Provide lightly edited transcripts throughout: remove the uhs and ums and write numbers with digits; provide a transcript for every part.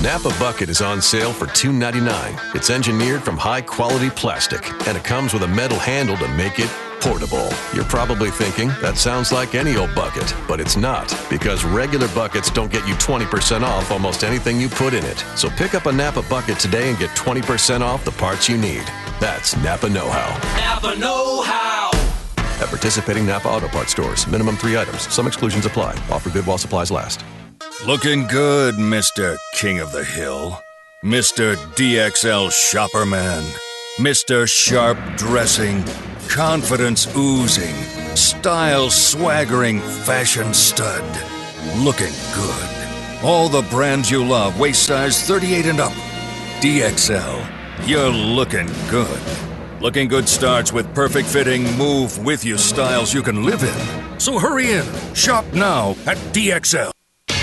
Napa Bucket is on sale for $2.99. It's engineered from high-quality plastic, and it comes with a metal handle to make it portable. You're probably thinking, that sounds like any old bucket, but it's not, because regular buckets don't get you 20% off almost anything you put in it. So pick up a Napa Bucket today and get 20% off the parts you need. That's Napa Know-How. Napa Know-How. At participating Napa Auto Parts stores. Minimum 3 items. Some exclusions apply. Offer good while supplies last. Looking good, Mr. King of the Hill. Mr. DXL Shopperman. Mr. Sharp Dressing. Confidence oozing. Style swaggering fashion stud. Looking good. All the brands you love, waist size 38 and up. DXL. You're looking good. Looking good starts with perfect fitting, move with you styles you can live in. So hurry in. Shop now at DXL.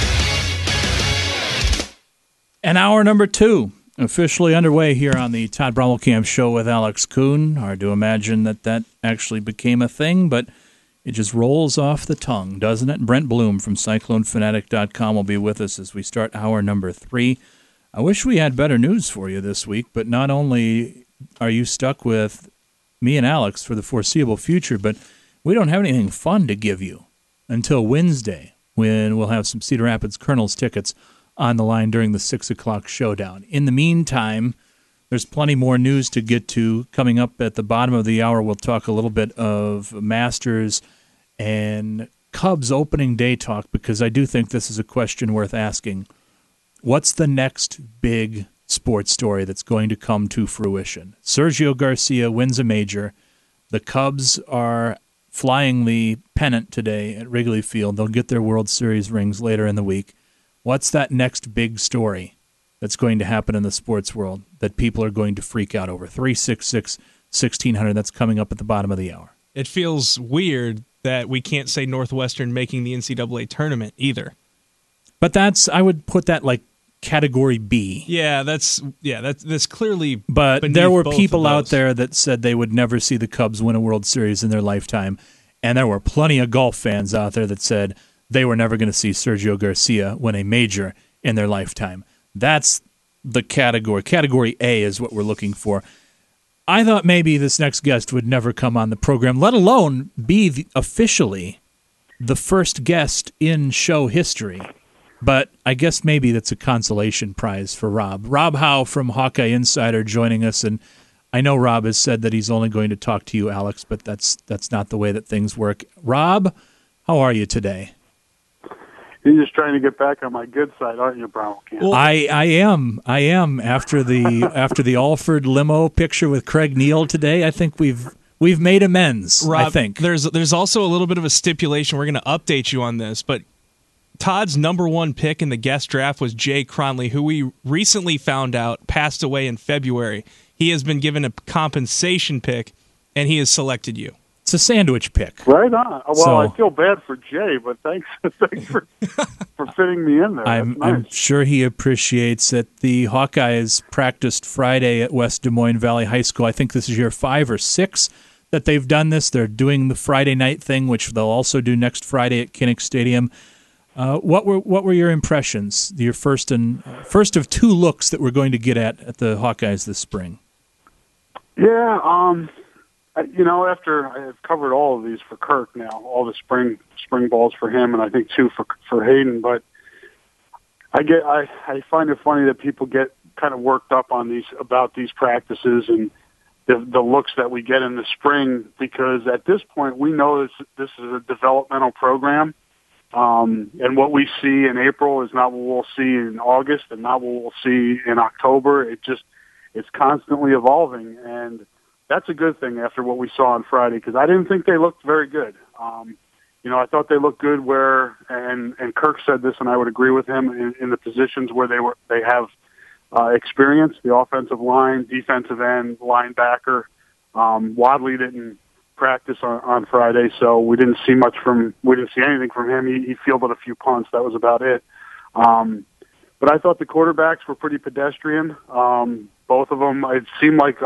And hour number 2 officially underway here on the Todd Brommelkamp Show with Alex Kuhn. Hard to imagine that actually became a thing, but it just rolls off the tongue, doesn't it? Brent Bloom from CycloneFanatic.com will be with us as we start hour number 3. I wish we had better news for you this week, but not only are you stuck with me and Alex for the foreseeable future, but we don't have anything fun to give you until Wednesday, when we'll have some Cedar Rapids Colonels tickets on the line during the 6 o'clock showdown. In the meantime, there's plenty more news to get to. Coming up at the bottom of the hour, we'll talk a little bit of Masters and Cubs opening day talk, because I do think this is a question worth asking. What's the next big sports story that's going to come to fruition? Sergio Garcia wins a major. The Cubs are flying the pennant today at Wrigley Field. They'll get their World Series rings later in the week. What's that next big story that's going to happen in the sports world that people are going to freak out over? 366-1600, that's coming up at the bottom of the hour. It feels weird that we can't say Northwestern making the NCAA tournament either. But I would put that like category B. Yeah, that's clearly. But there were people out there that said they would never see the Cubs win a World Series in their lifetime, and there were plenty of golf fans out there that said they were never going to see Sergio Garcia win a major in their lifetime. That's the category. Category A is what we're looking for. I thought maybe this next guest would never come on the program, let alone be officially the first guest in show history. But I guess maybe that's a consolation prize for Rob. Rob Howe from Hawkeye Insider joining us, and I know Rob has said that he's only going to talk to you, Alex, but that's not the way that things work. Rob, how are you today? You're just trying to get back on my good side, aren't you, Brommelkamp? Well, I am. After the Alford limo picture with Craig Neal today, I think we've made amends. Rob, I think there's also a little bit of a stipulation. We're going to update you on this, but Todd's number 1 pick in the guest draft was Jay Cronley, who we recently found out passed away in February. He has been given a compensation pick, and he has selected you. It's a sandwich pick. Right on. Well, I feel bad for Jay, but thanks for fitting me in there. I'm sure he appreciates it. The Hawkeyes practiced Friday at West Des Moines Valley High School. I think this is year 5 or 6 that they've done this. They're doing the Friday night thing, which they'll also do next Friday at Kinnick Stadium. What were your impressions? Your first of 2 looks that we're going to get at the Hawkeyes this spring. Yeah, after I've covered all of these for Kirk now, all the spring balls for him, and I think 2 for Hayden. But I find it funny that people get kind of worked up on about these practices and the looks that we get in the spring, because at this point we know this is a developmental program. And what we see in April is not what we'll see in August and not what we'll see in October. It's constantly evolving, and that's a good thing after what we saw on Friday, because I didn't think they looked very good. I thought they looked good and Kirk said this, and I would agree with him, in the positions where they have experience, the offensive line, defensive end, linebacker. Wadley didn't practice on Friday, so we didn't see anything from him. He fielded a few punts. That was about it. But I thought the quarterbacks were pretty pedestrian. Both of them. It seemed like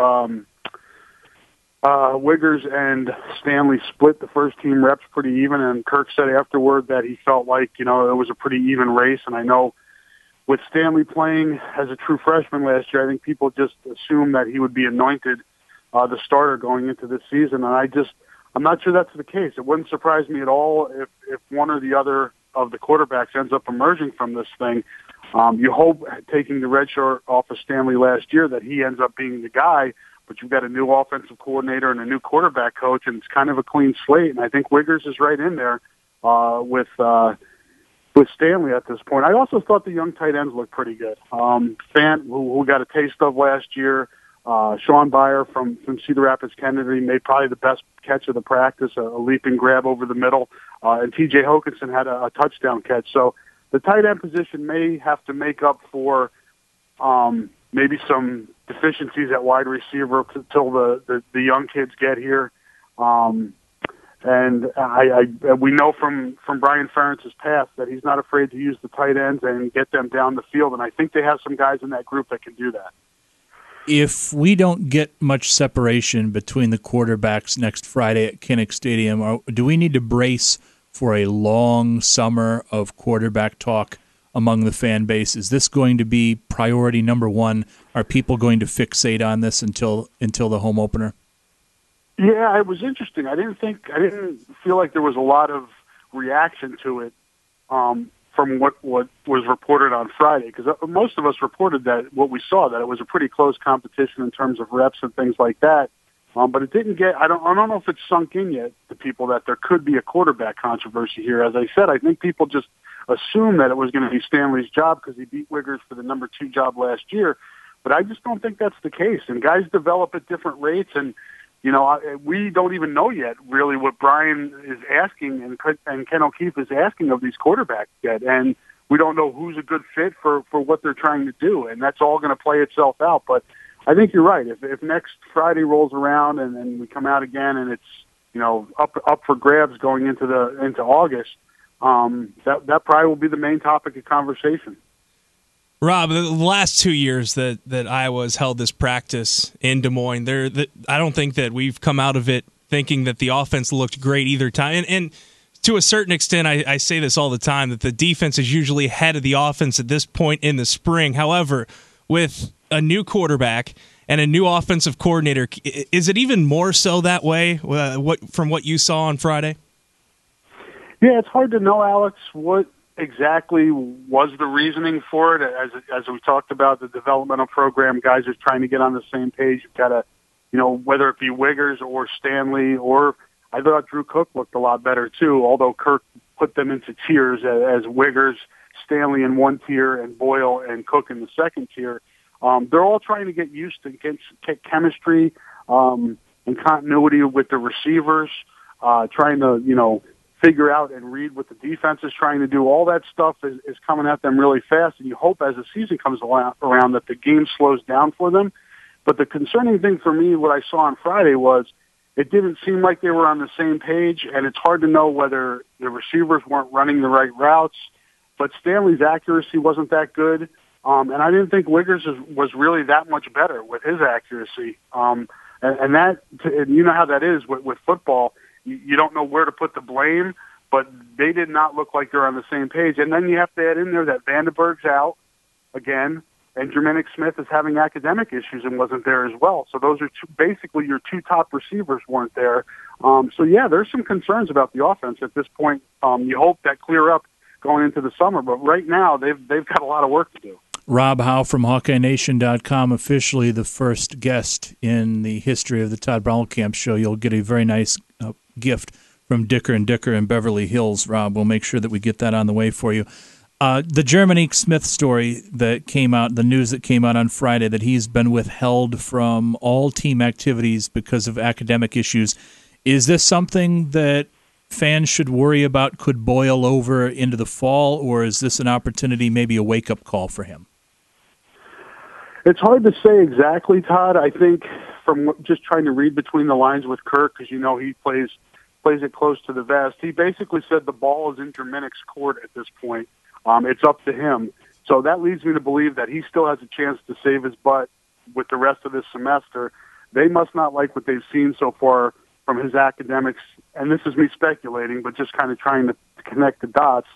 Wiggers and Stanley split the first team reps pretty even, and Kirk said afterward that he felt like, it was a pretty even race. And I know with Stanley playing as a true freshman last year, I think people just assumed that he would be anointed the starter going into this season, and I'm not sure that's the case. It wouldn't surprise me at all if one or the other of the quarterbacks ends up emerging from this thing. You hope, taking the red shirt off of Stanley last year, that he ends up being the guy, but you've got a new offensive coordinator and a new quarterback coach, and it's kind of a clean slate, and I think Wiggers is right in there with Stanley at this point. I also thought the young tight ends looked pretty good. Fant, who got a taste of last year, Sean Byer from Cedar Rapids Kennedy made probably the best catch of the practice, a leaping grab over the middle, and T.J. Hokanson had a touchdown catch. So the tight end position may have to make up for maybe some deficiencies at wide receiver until the young kids get here. And we know from Brian Ferentz's past that he's not afraid to use the tight ends and get them down the field, and I think they have some guys in that group that can do that. If we don't get much separation between the quarterbacks next Friday at Kinnick Stadium, do we need to brace for a long summer of quarterback talk among the fan base? Is this going to be priority number one? Are people going to fixate on this until the home opener? Yeah, it was interesting. I didn't feel like there was a lot of reaction to it from what was reported on Friday, because most of us reported that what we saw, that it was a pretty close competition in terms of reps and things like that. But it didn't get. I don't know if it's sunk in yet to people that there could be a quarterback controversy here. As I said, I think people just assumed that it was going to be Stanley's job because he beat Wiggers for the number 2 job last year. But I just don't think that's the case. And guys develop at different rates, and we don't even know yet really what Brian is asking and Ken O'Keefe is asking of these quarterbacks yet. And we don't know who's a good fit for what they're trying to do. And that's all going to play itself out. But I think you're right. If next Friday rolls around and then we come out again and it's, up for grabs going into August, that probably will be the main topic of conversation. Rob, the last 2 years that Iowa has held this practice in Des Moines, I don't think that we've come out of it thinking that the offense looked great either time. And to a certain extent, I say this all the time, that the defense is usually ahead of the offense at this point in the spring. However, with a new quarterback and a new offensive coordinator, is it even more so that way from what you saw on Friday? Yeah, it's hard to know, Alex, what exactly was the reasoning for it. As we talked about, the developmental program, guys are trying to get on the same page. You've got to, whether it be Wiggers or Stanley, or I thought Drew Cook looked a lot better too, although Kirk put them into tiers as Wiggers, Stanley in one tier, and Boyle and Cook in the second tier. They're all trying to get used to get chemistry and continuity with the receivers, trying to, figure out and read what the defense is trying to do. All that stuff is coming at them really fast, and you hope as the season comes around that the game slows down for them. But the concerning thing for me, what I saw on Friday, was it didn't seem like they were on the same page, and it's hard to know whether the receivers weren't running the right routes. But Stanley's accuracy wasn't that good, and I didn't think Wiggers was really that much better with his accuracy. And that, you know how that is with football. You don't know where to put the blame, but they did not look like they're on the same page. And then you have to add in there that Vandenberg's out again, and Jermaine Smith is having academic issues and wasn't there as well. So those are basically your 2 top receivers weren't there. So yeah, there's some concerns about the offense at this point. You hope that clear up going into the summer, but right now they've got a lot of work to do. Rob Howe from HawkeyeNation.com, officially the first guest in the history of the Todd Brommelkamp Show. You'll get a very nice gift from Dicker & Dicker in Beverly Hills, Rob. We'll make sure that we get that on the way for you. The Jeremy Smith story that came out, the news that came out on Friday, that he's been withheld from all team activities because of academic issues. Is this something that fans should worry about could boil over into the fall, or is this an opportunity, maybe a wake-up call for him? It's hard to say exactly, Todd. I think from just trying to read between the lines with Kirk, because he plays it close to the vest, he basically said the ball is in Germanics' court at this point. It's up to him. So that leads me to believe that he still has a chance to save his butt with the rest of this semester. They must not like what they've seen so far from his academics, and this is me speculating, but just kind of trying to connect the dots.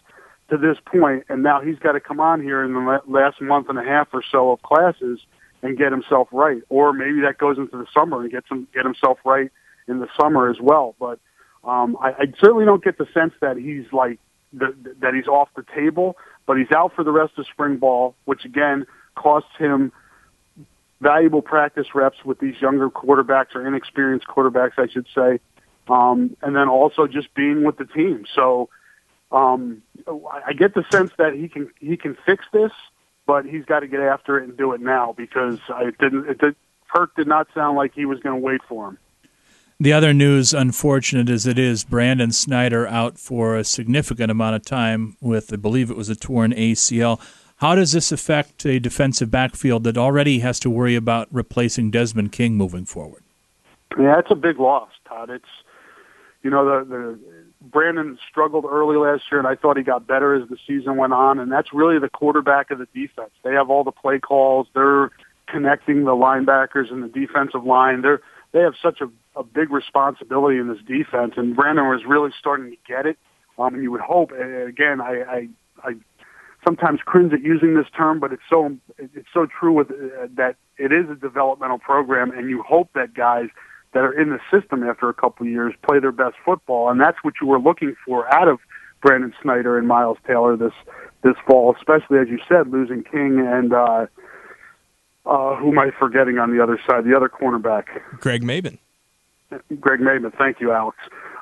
to this point, and now he's got to come on here in the last month and a half or so of classes and get himself right. Or maybe that goes into the summer and get himself right in the summer as well. But I certainly don't get the sense that he's like that he's off the table, but he's out for the rest of spring ball, which again costs him valuable practice reps with these younger quarterbacks, or inexperienced quarterbacks, I should say, and then also just being with the team. So I get the sense that he can fix this, but he's got to get after it and do it now, because Kirk did not sound like he was going to wait for him. The other news, unfortunate as it is, Brandon Snyder out for a significant amount of time with, I believe it was a torn ACL. How does this affect a defensive backfield that already has to worry about replacing Desmond King moving forward? Yeah, it's a big loss, Todd. It's, the Brandon struggled early last year, and I thought he got better as the season went on, and that's really the quarterback of the defense. They have all the play calls. They're connecting the linebackers and the defensive line. They have such a big responsibility in this defense, and Brandon was really starting to get it. And you would hope, again, I sometimes cringe at using this term, but it's so true with that it is a developmental program, and you hope that guys that are in the system after a couple of years play their best football, and that's what you were looking for out of Brandon Snyder and Miles Taylor this fall, especially, as you said, losing King and who am I forgetting on the other side, the other cornerback? Greg Maben. Thank you, Alex.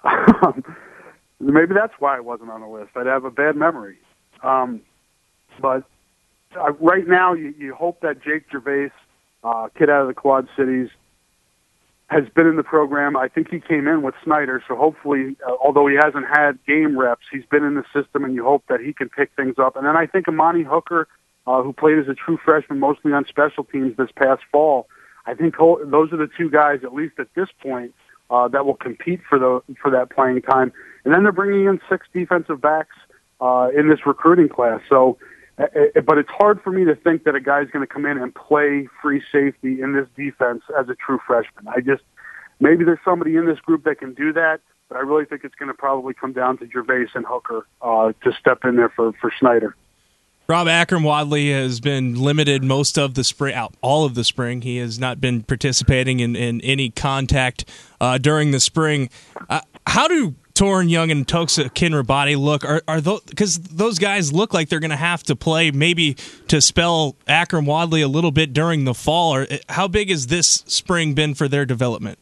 Maybe that's why it wasn't on the list. I'd have a bad memory. But right now, you hope that Jake Gervais, kid out of the Quad Cities, has been in the program. I think he came in with Snyder, so hopefully, although he hasn't had game reps, he's been in the system, and you hope that he can pick things up. And then I think Amani Hooker, who played as a true freshman mostly on special teams this past fall, I think those are the two guys, at least at this point, that will compete for that playing time. And then they're bringing in 6 defensive backs in this recruiting class. So, but it's hard for me to think that a guy's going to come in and play free safety in this defense as a true freshman. Maybe there's somebody in this group that can do that, but I really think it's going to probably come down to Gervais and Hooker to step in there for Snyder. Rob Akram-Wadley has been limited most of the spring, all of the spring. He has not been participating in any contact during the spring. How do Torin Young and Toxa Kinrabati look? Are those, because those guys look like they're going to have to play maybe to spell Akram-Wadley a little bit during the fall? Or how big has this spring been for their development?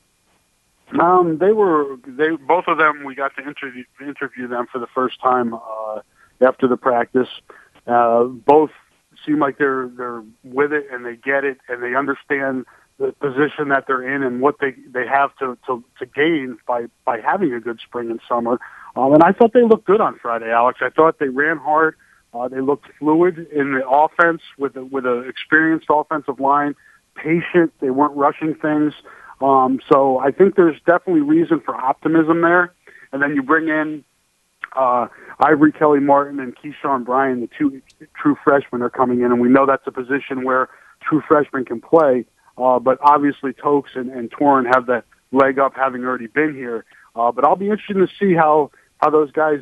Both of them, we got to interview them for the first time after the practice. Both seem like they're with it, and they get it, and they understand the position that they're in and what they have to gain by having a good spring and summer. And I thought they looked good on Friday, Alex. I thought they ran hard. They looked fluid in the offense with an experienced offensive line, patient. They weren't rushing things. So I think there's definitely reason for optimism there. And then you bring in Ivory Kelly Martin and Keyshawn Bryan, the 2 true freshmen, are coming in, and we know that's a position where true freshmen can play. But obviously Tokes and Torin have that leg up, having already been here. But I'll be interested to see how those guys,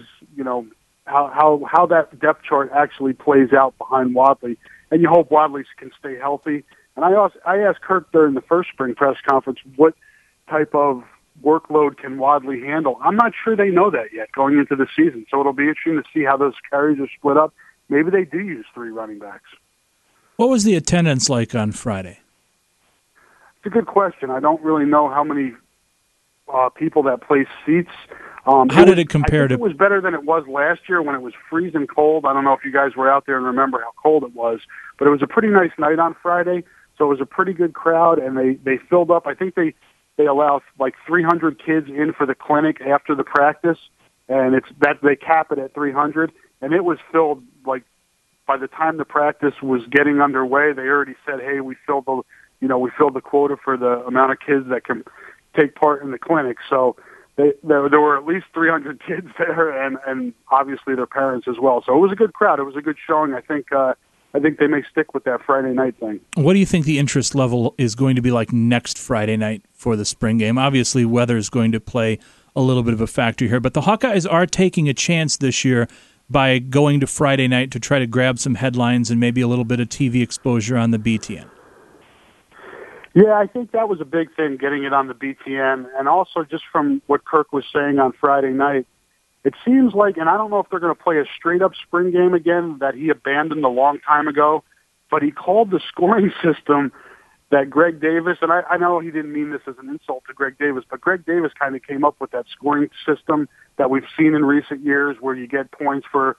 how that depth chart actually plays out behind Wadley. And you hope Wadley can stay healthy. And I asked Kirk during the first spring press conference, what type of workload can Wadley handle? I'm not sure they know that yet going into the season. So it'll be interesting to see how those carries are split up. Maybe they do use 3 running backs. What was the attendance like on Friday? It's a good question. I don't really know how many people that placed seats. How did it compare to? It was better than it was last year when it was freezing cold. I don't know if you guys were out there and remember how cold it was, but it was a pretty nice night on Friday. So it was a pretty good crowd, and they filled up. I think they allow like 300 kids in for the clinic after the practice, and they cap it at 300, and it was filled. Like by the time the practice was getting underway, they already said, "Hey, we filled the quota for the amount of kids that can take part in the clinic." So there were at least 300 kids there, and obviously their parents as well. So it was a good crowd. It was a good showing. I think they may stick with that Friday night thing. What do you think the interest level is going to be like next Friday night for the spring game? Obviously, weather is going to play a little bit of a factor here, but the Hawkeyes are taking a chance this year by going to Friday night to try to grab some headlines and maybe a little bit of TV exposure on the BTN? Yeah, I think that was a big thing, getting it on the BTN. And also just from what Kirk was saying on Friday night, it seems like, and I don't know if they're going to play a straight-up spring game again that he abandoned a long time ago, but he called the scoring system that Greg Davis, and I know he didn't mean this as an insult to Greg Davis, but Greg Davis kind of came up with that scoring system that we've seen in recent years where you get points for,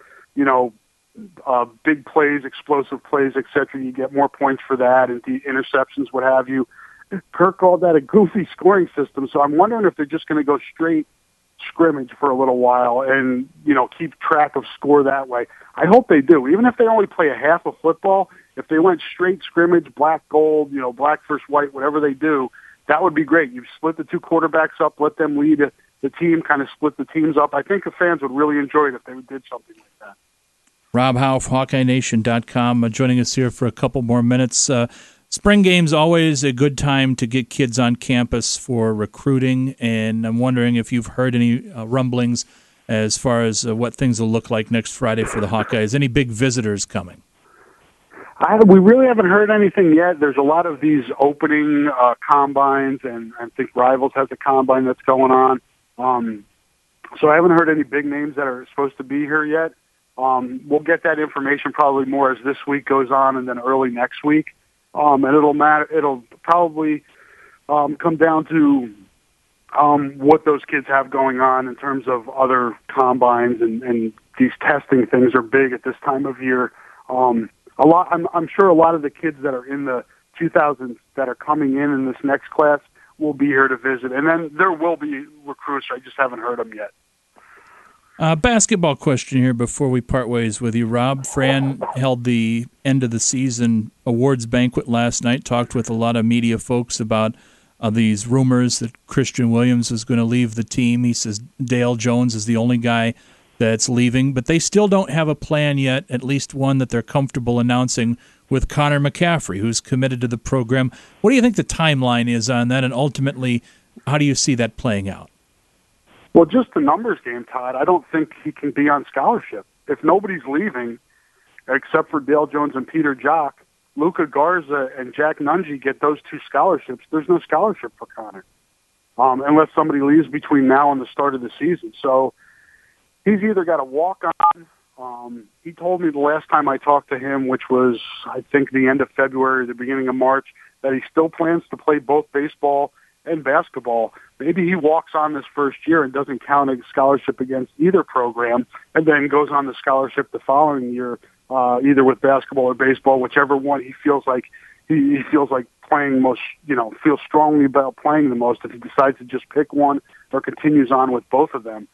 big plays, explosive plays, etc. You get more points for that, and the interceptions, what have you. Kirk called that a goofy scoring system, so I'm wondering if they're just going to go straight scrimmage for a little while and, keep track of score that way. I hope they do. Even if they only play a half of football, if they went straight scrimmage, black, gold, black versus white, whatever they do, that would be great. You split the two quarterbacks up, let them lead the team, kind of split the teams up. I think the fans would really enjoy it if they did something like that. Rob Howe, HawkeyeNation.com, joining us here for a couple more minutes. Spring game's always a good time to get kids on campus for recruiting, and I'm wondering if you've heard any rumblings as far as what things will look like next Friday for the Hawkeyes. Any big visitors coming? We really haven't heard anything yet. There's a lot of these opening combines, and I think Rivals has a combine that's going on. So I haven't heard any big names that are supposed to be here yet. We'll get that information probably more as this week goes on and then early next week. And it'll probably come down to what those kids have going on in terms of other combines, and these testing things are big at this time of year. I'm sure a lot of the kids that are in the 2000s that are coming in this next class will be here to visit, and then there will be recruits. I just haven't heard them yet. Basketball question here before we part ways with you, Rob. Fran held the end of the season awards banquet last night, talked with a lot of media folks about these rumors that Christian Williams is going to leave the team. He says Dale Jones is the only guy that's leaving, but they still don't have a plan yet, at least one that they're comfortable announcing, with Connor McCaffrey, who's committed to the program. What do you think the timeline is on that, and ultimately, how do you see that playing out? Well, just the numbers game, Todd. I don't think he can be on scholarship. If nobody's leaving, except for Dale Jones and Peter Jock, Luka Garza and Jack Nungy get those two scholarships. There's no scholarship for Connor, unless somebody leaves between now and the start of the season. So he's either got to walk on. He told me the last time I talked to him, which was, I think, the end of February, the beginning of March, that he still plans to play both baseball and basketball. Maybe he walks on this first year and doesn't count a scholarship against either program, and then goes on the scholarship the following year, either with basketball or baseball, whichever one he feels like he feels like playing most, feels strongly about playing the most, if he decides to just pick one or continues on with both of them.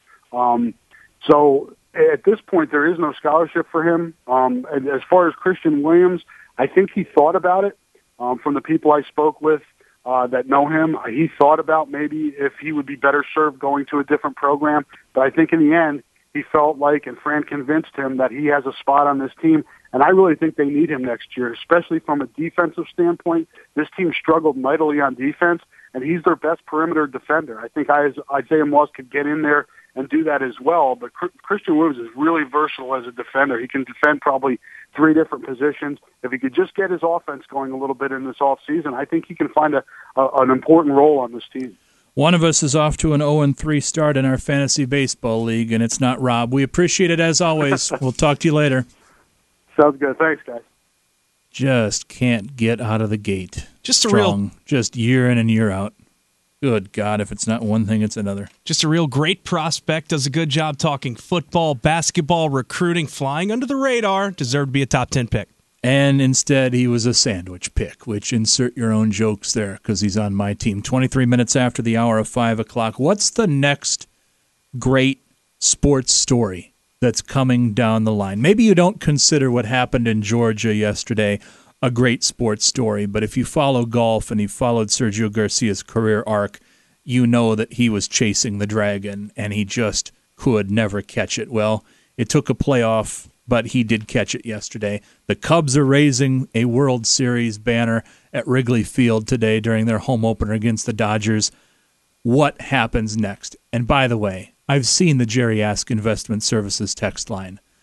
So at this point, there is no scholarship for him. And as far as Christian Williams, I think he thought about it. From the people I spoke with that know him, he thought about maybe if he would be better served going to a different program. But I think in the end, he felt like, and Fran convinced him, that he has a spot on this team. And I really think they need him next year, especially from a defensive standpoint. This team struggled mightily on defense, and he's their best perimeter defender. I think Isaiah Moss could get in there and do that as well. But Christian Williams is really versatile as a defender. He can defend probably 3 different positions. If he could just get his offense going a little bit in this offseason, I think he can find an important role on this team. One of us is off to an 0-3 start in our fantasy baseball league, and it's not Rob. We appreciate it as always. We'll talk to you later. Sounds good. Thanks, guys. Just can't get out of the gate. Just strong, just year in and year out. Good God, if it's not one thing, it's another. Just a real great prospect, does a good job talking football, basketball, recruiting, flying under the radar, deserved to be a top 10 pick. And instead, he was a sandwich pick, which insert your own jokes there because he's on my team. 23 minutes after the hour of 5 o'clock. What's the next great sports story that's coming down the line? Maybe you don't consider what happened in Georgia yesterday a great sports story, but if you follow golf and you followed Sergio Garcia's career arc, you know that he was chasing the dragon and he just could never catch it. Well, it took a playoff, but he did catch it yesterday. The Cubs are raising a World Series banner at Wrigley Field today during their home opener against the Dodgers. What happens next? And by the way, I've seen the Jerry Ask Investment Services text line.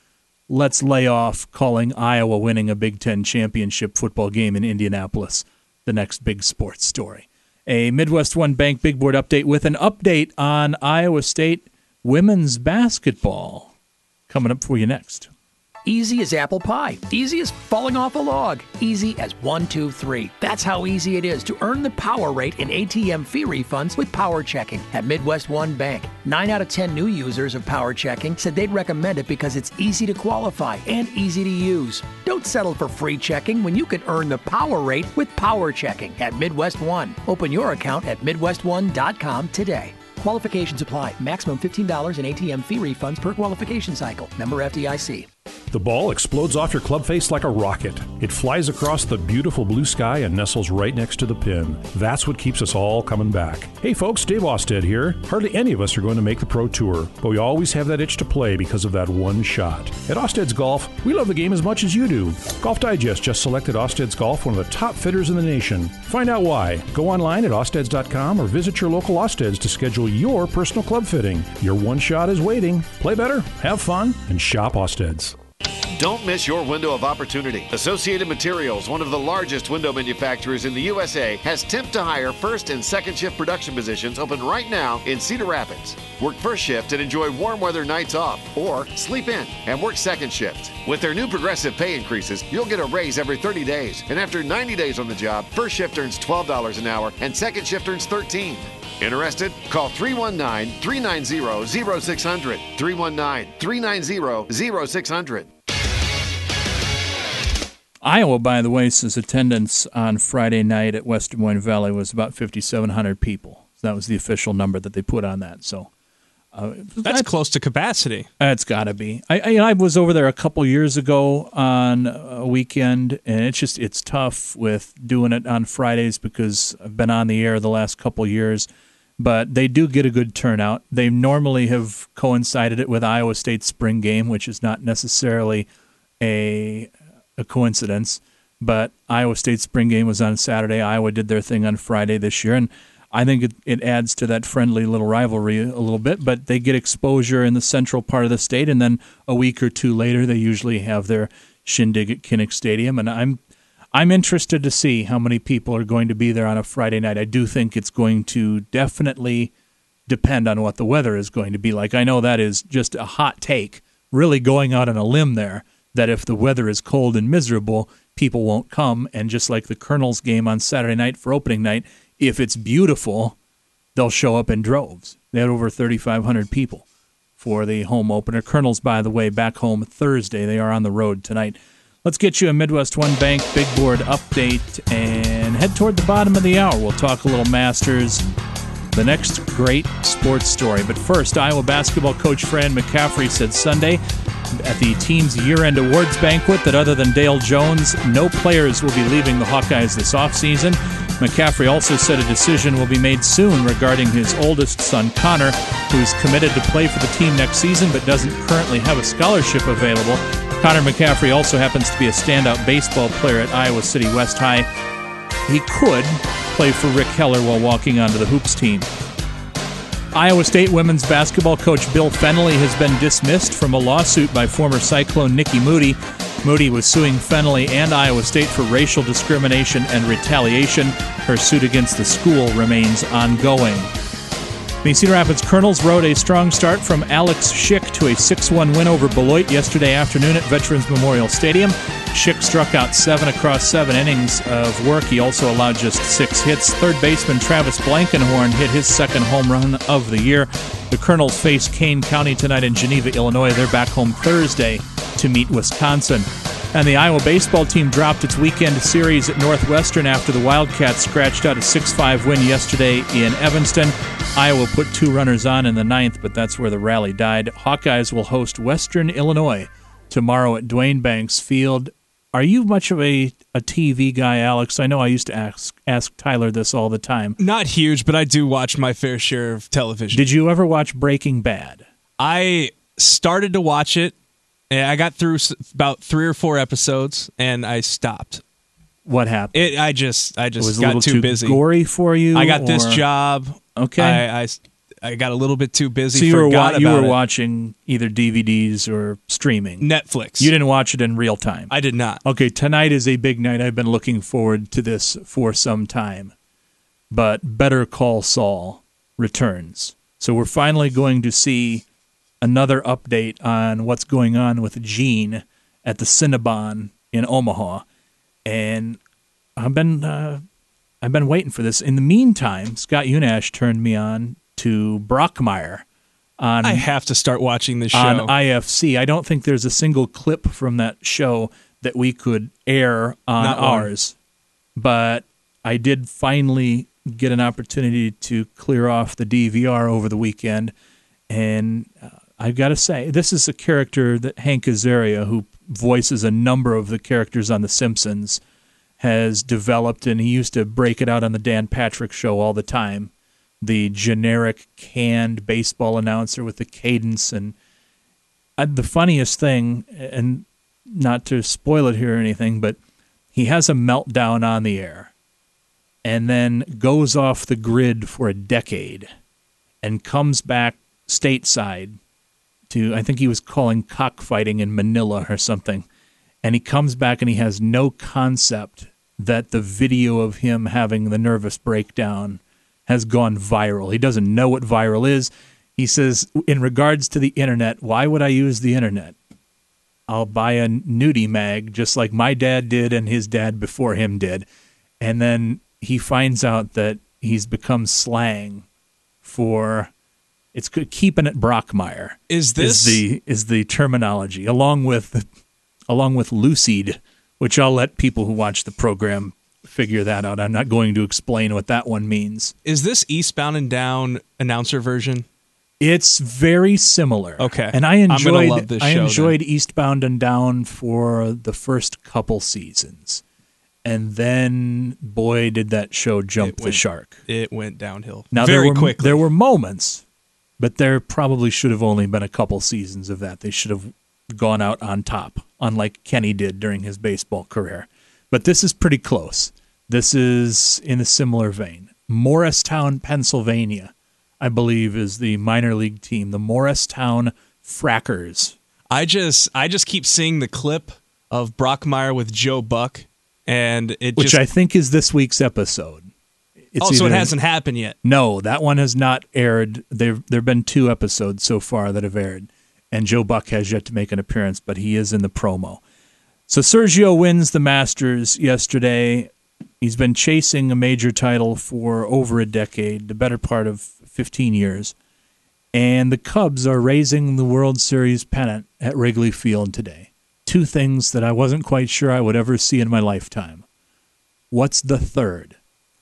let's lay off calling Iowa winning a Big Ten championship football game in Indianapolis the next big sports story. A Midwest One Bank Big Board update with an update on Iowa State women's basketball coming up for you next. Easy as apple pie. Easy as falling off a log. Easy as 1, 2, 3. That's how easy it is to earn the power rate in ATM fee refunds with Power Checking at Midwest One Bank. 9 out of 10 new users of Power Checking said they'd recommend it because it's easy to qualify and easy to use. Don't settle for free checking when you can earn the power rate with Power Checking at Midwest One. Open your account at MidwestOne.com today. Qualifications apply. Maximum $15 in ATM fee refunds per qualification cycle. Member FDIC. The ball explodes off your club face like a rocket. It flies across the beautiful blue sky and nestles right next to the pin. That's what keeps us all coming back. Hey folks, Dave Austed here. Hardly any of us are going to make the Pro Tour, but we always have that itch to play because of that one shot. At Austed's Golf, we love the game as much as you do. Golf Digest just selected Austed's Golf one of the top fitters in the nation. Find out why. Go online at austeds.com or visit your local Austeds to schedule your personal club fitting. Your one shot is waiting. Play better, have fun, and shop Austed's. Don't miss your window of opportunity. Associated Materials, one of the largest window manufacturers in the USA, has temp to hire first and second shift production positions open right now in Cedar Rapids. Work first shift and enjoy warm weather nights off, or sleep in and work second shift. With their new progressive pay increases, you'll get a raise every 30 days, and after 90 days on the job, first shift earns $12 an hour and second shift earns $13. Interested? Call 319-390-0600. 319-390-0600. Iowa, by the way, says attendance on Friday night at Western Moine Valley was about 5,700 people. So that was the official number that they put on that. So that's close to capacity. It's got to be. I was over there a couple years ago on a weekend, and it's tough with doing it on Fridays because I've been on the air the last couple years. But they do get a good turnout. They normally have coincided it with Iowa State's spring game, which is not necessarily a coincidence, but Iowa State's spring game was on Saturday. Iowa did their thing on Friday this year, and I think it adds to that friendly little rivalry a little bit, but they get exposure in the central part of the state, and then a week or two later they usually have their shindig at Kinnick Stadium, and I'm interested to see how many people are going to be there on a Friday night. I do think it's going to definitely depend on what the weather is going to be like. I know that is just a hot take, really going out on a limb there, that if the weather is cold and miserable, people won't come. And just like the Colonels game on Saturday night for opening night, if it's beautiful, they'll show up in droves. They had over 3,500 people for the home opener. Colonels, by the way, back home Thursday. They are on the road tonight. Let's get you a Midwest One Bank Big Board update and head toward the bottom of the hour. We'll talk a little Masters, the next great sports story. But first, Iowa basketball coach Fran McCaffrey said Sunday at the team's year-end awards banquet that other than Dale Jones, no players will be leaving the Hawkeyes this offseason. McCaffrey also said a decision will be made soon regarding his oldest son, Connor, who's committed to play for the team next season but doesn't currently have a scholarship available. Connor McCaffrey also happens to be a standout baseball player at Iowa City West High. He could play for Rick Heller while walking onto the Hoops team. Iowa State women's basketball coach Bill Fennelly has been dismissed from a lawsuit by former Cyclone Nikki Moody. Moody was suing Fennelly and Iowa State for racial discrimination and retaliation. Her suit against the school remains ongoing. The Cedar Rapids Colonels rode a strong start from Alex Schick to a 6-1 win over Beloit yesterday afternoon at Veterans Memorial Stadium. Schick struck out 7 across 7 innings of work. He also allowed just 6 hits. Third baseman Travis Blankenhorn hit his second home run of the year. The Colonels face Kane County tonight in Geneva, Illinois. They're back home Thursday to meet Wisconsin. And the Iowa baseball team dropped its weekend series at Northwestern after the Wildcats scratched out a 6-5 win yesterday in Evanston. Iowa put 2 runners on in the 9th, but that's where the rally died. Hawkeyes will host Western Illinois tomorrow at Dwayne Banks Field. Are you much of a TV guy, Alex? I know I used to ask Tyler this all the time. Not huge, but I do watch my fair share of television. Did you ever watch Breaking Bad? I started to watch it, and I got through about 3 or 4 episodes, and I stopped. What happened? I just it was got a little too busy. Gory for you? I got this job. Okay. I got a little bit too busy. So you were it. watching either DVDs or streaming. Netflix. You didn't watch it in real time. I did not. Okay, tonight is a big night. I've been looking forward to this for some time. But Better Call Saul returns. So we're finally going to see another update on what's going on with Gene at the Cinnabon in Omaha. And I've been waiting for this. In the meantime, Scott Unash turned me on to Brockmire on. I have to start watching this show on IFC. I don't think there's a single clip from that show that we could air on ours, but I did finally get an opportunity to clear off the DVR over the weekend, and I've got to say, this is a character that Hank Azaria, who voices a number of the characters on The Simpsons, has developed, and he used to break it out on the Dan Patrick Show all the time. The generic canned baseball announcer with the cadence. And the funniest thing, and not to spoil it here or anything, but he has a meltdown on the air and then goes off the grid for a decade and comes back stateside to, I think he was calling cockfighting in Manila or something. And he comes back and he has no concept that the video of him having the nervous breakdown has gone viral. He doesn't know what viral is. He says, in regards to the internet, why would I use the internet? I'll buy a nudie mag just like my dad did and his dad before him did. And then he finds out that he's become slang for, it's keeping it Brockmire. Is the terminology, along with Lucid, which I'll let people who watch the program figure that out. I'm not going to explain what that one means. Is this Eastbound and Down announcer version? It's very similar. Okay. And I I'm gonna love this show, enjoyed Eastbound and Down for the first couple seasons. And then, boy, did that show jump the shark. It went downhill now, very quickly. There were moments, but there probably should have only been a couple seasons of that. They should have gone out on top, unlike Kenny did during his baseball career. But this is pretty close. This is in a similar vein. Morristown, Pennsylvania, I believe, is the minor league team, the Morristown Frackers. I just keep seeing the clip of Brockmire with Joe Buck, and which I think is this week's episode. So it hasn't happened yet. No, that one has not aired. There've been 2 episodes so far that have aired, and Joe Buck has yet to make an appearance, but he is in the promo. So Sergio wins the Masters yesterday. He's been chasing a major title for over a decade, the better part of 15 years. And the Cubs are raising the World Series pennant at Wrigley Field today. 2 things that I wasn't quite sure I would ever see in my lifetime. What's the third?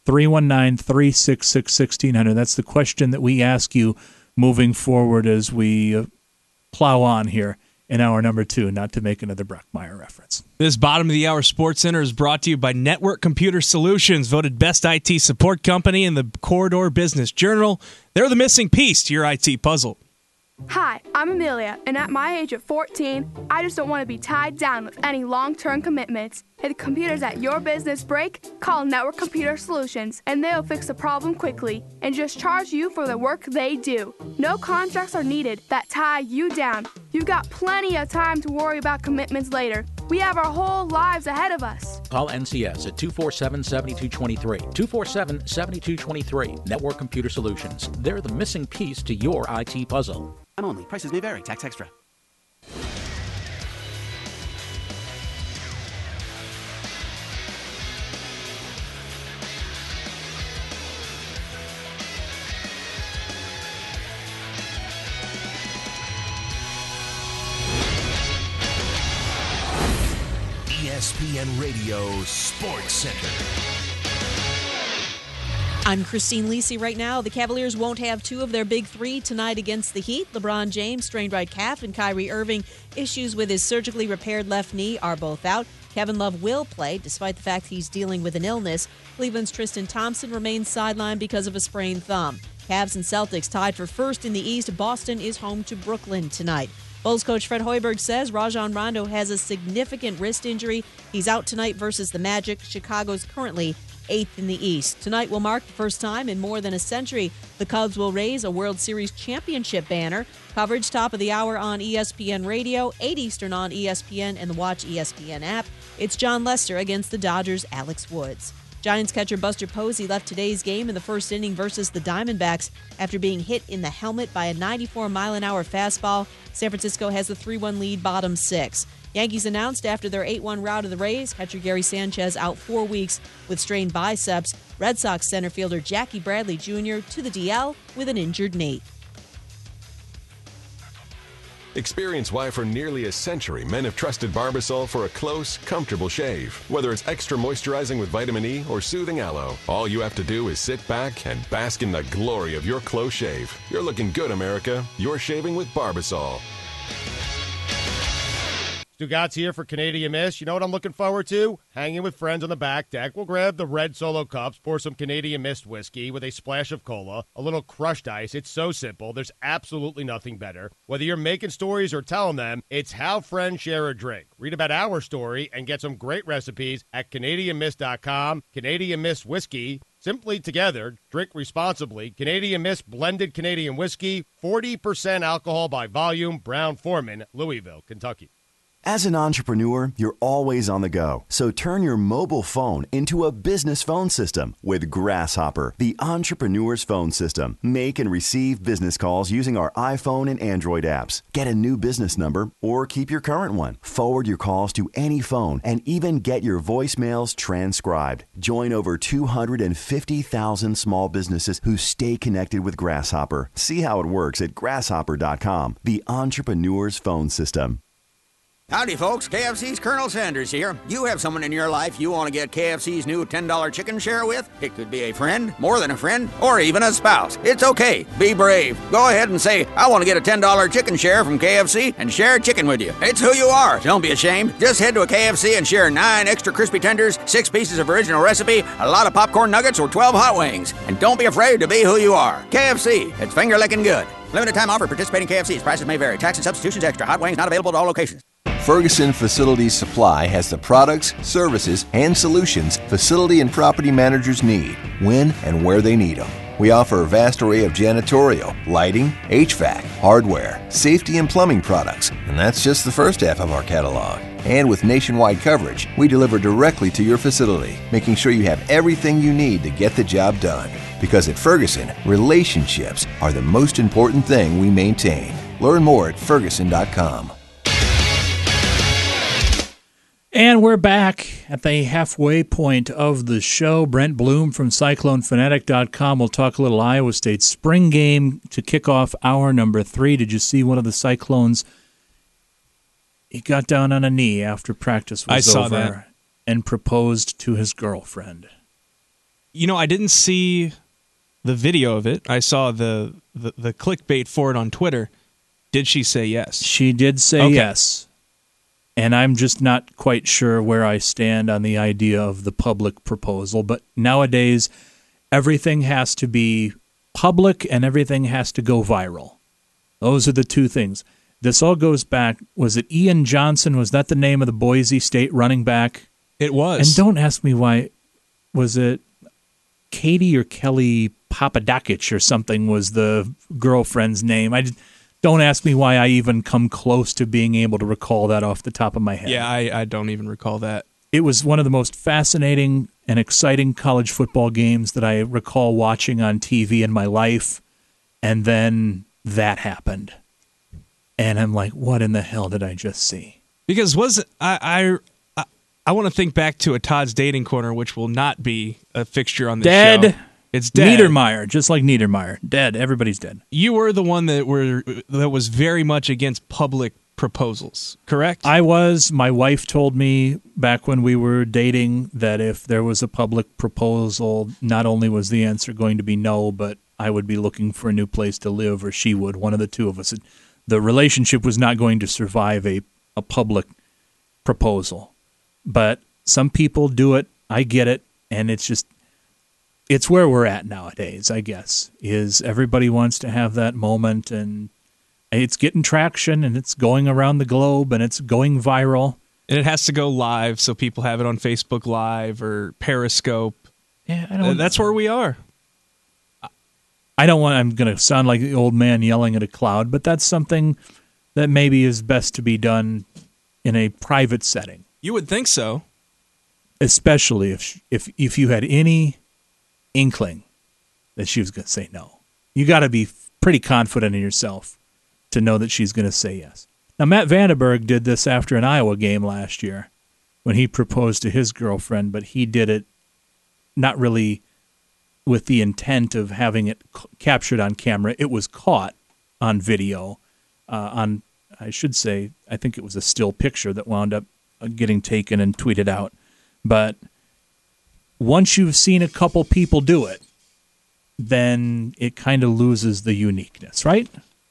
319-366-1600. That's the question that we ask you moving forward as we plow on here in hour number 2, not to make another Brockmire reference. This bottom of the hour Sports Center is brought to you by Network Computer Solutions, voted best IT support company in the Corridor Business Journal. They're the missing piece to your IT puzzle. Hi, I'm Amelia, and at my age of 14, I just don't want to be tied down with any long-term commitments. If the computers at your business break, call Network Computer Solutions, and they'll fix the problem quickly and just charge you for the work they do. No contracts are needed that tie you down. You've got plenty of time to worry about commitments later. We have our whole lives ahead of us. Call NCS at 247-7223. 247-7223. Network Computer Solutions. They're the missing piece to your IT puzzle. Only. Prices may vary. Tax extra. ESPN Radio Sports Center. I'm Christine Lisi. Right now, the Cavaliers won't have 2 of their big 3 tonight against the Heat. LeBron James, strained right calf, and Kyrie Irving, issues with his surgically repaired left knee, are both out. Kevin Love will play, despite the fact he's dealing with an illness. Cleveland's Tristan Thompson remains sidelined because of a sprained thumb. Cavs and Celtics tied for first in the East. Boston is home to Brooklyn tonight. Bulls coach Fred Hoiberg says Rajon Rondo has a significant wrist injury. He's out tonight versus the Magic. Chicago's currently 8th in the East. Tonight will mark the first time in more than a century the Cubs will raise a World Series championship banner. Coverage top of the hour on ESPN Radio, 8 Eastern on ESPN and the Watch ESPN app. It's John Lester against the Dodgers' Alex Woods. Giants catcher Buster Posey left today's game in the first inning versus the Diamondbacks after being hit in the helmet by a 94-mile-an-hour fastball. San Francisco has the 3-1 lead, bottom 6. Yankees announced after their 8-1 rout of the Rays, catcher Gary Sanchez out 4 weeks with strained biceps. Red Sox center fielder Jackie Bradley Jr. to the DL with an injured knee. Experience why for nearly a century men have trusted Barbasol for a close, comfortable shave. Whether it's extra moisturizing with vitamin E or soothing aloe, all you have to do is sit back and bask in the glory of your close shave. You're looking good, America. You're shaving with Barbasol. Stugatz here for Canadian Mist. You know what I'm looking forward to? Hanging with friends on the back deck. We'll grab the red Solo cups, pour some Canadian Mist whiskey with a splash of cola, a little crushed ice. It's so simple. There's absolutely nothing better. Whether you're making stories or telling them, it's how friends share a drink. Read about our story and get some great recipes at CanadianMist.com. Canadian Mist whiskey. Simply together, drink responsibly. Canadian Mist blended Canadian whiskey, 40% alcohol by volume, Brown-Forman, Louisville, Kentucky. As an entrepreneur, you're always on the go. So turn your mobile phone into a business phone system with Grasshopper, the entrepreneur's phone system. Make and receive business calls using our iPhone and Android apps. Get a new business number or keep your current one. Forward your calls to any phone and even get your voicemails transcribed. Join over 250,000 small businesses who stay connected with Grasshopper. See how it works at grasshopper.com, the entrepreneur's phone system. Howdy, folks. KFC's Colonel Sanders here. You have someone in your life you want to get KFC's new $10 chicken share with? It could be a friend, more than a friend, or even a spouse. It's okay. Be brave. Go ahead and say, I want to get a $10 chicken share from KFC and share chicken with you. It's who you are. Don't be ashamed. Just head to a KFC and share 9 extra crispy tenders, 6 pieces of original recipe, a lot of popcorn nuggets, or 12 hot wings. And don't be afraid to be who you are. KFC. It's finger-licking good. Limited time offer. Participating KFC's prices may vary. Tax and substitutions extra. Hot wings not available at all locations. Ferguson Facilities Supply has the products, services, and solutions facility and property managers need when and where they need them. We offer a vast array of janitorial, lighting, HVAC, hardware, safety and plumbing products, and that's just the first half of our catalog. And with nationwide coverage, we deliver directly to your facility, making sure you have everything you need to get the job done. Because at Ferguson, relationships are the most important thing we maintain. Learn more at Ferguson.com. And we're back at the halfway point of the show. Brent Bloom from CycloneFanatic.com will talk a little Iowa State spring game to kick off hour number 3. Did you see one of the Cyclones? He got down on a knee after practice was over that, and proposed to his girlfriend. You know, I didn't see the video of it. I saw the clickbait for it on Twitter. Did she say yes? She did say yes. And I'm just not quite sure where I stand on the idea of the public proposal. But nowadays, everything has to be public and everything has to go viral. Those are the two things. This all goes back, was it Ian Johnson? Was that the name of the Boise State running back? It was. And don't ask me why. Was it Katie or Kelly Papadakis or something was the girlfriend's name? Don't ask me why I even come close to being able to recall that off the top of my head. Yeah, I don't even recall that. It was one of the most fascinating and exciting college football games that I recall watching on TV in my life, and then that happened. And I'm like, what in the hell did I just see? Because I want to think back to a Todd's Dating Corner, which will not be a fixture on this show. It's dead. Niedermeyer, just like Niedermeyer. Dead. Everybody's dead. You were the one that was very much against public proposals, correct? I was. My wife told me back when we were dating that if there was a public proposal, not only was the answer going to be no, but I would be looking for a new place to live, or she would, one of the two of us. The relationship was not going to survive a public proposal. But some people do it. I get it. And it's where we're at nowadays, I guess, is everybody wants to have that moment, and It's getting traction, and it's going around the globe, and it's going viral. And it has to go live, so people have it on Facebook Live or Periscope. Yeah, that's where we are. I'm going to sound like the old man yelling at a cloud, but that's something that maybe is best to be done in a private setting. You would think so. Especially if you had any inkling that she was going to say no. You got to be pretty confident in yourself to know that she's going to say yes. Now, Matt Vandenberg did this after an Iowa game last year when he proposed to his girlfriend, but he did it not really with the intent of having it captured on camera. It was caught on video. I think it was a still picture that wound up getting taken and tweeted out. But once you've seen a couple people do it, then it kind of loses the uniqueness, right?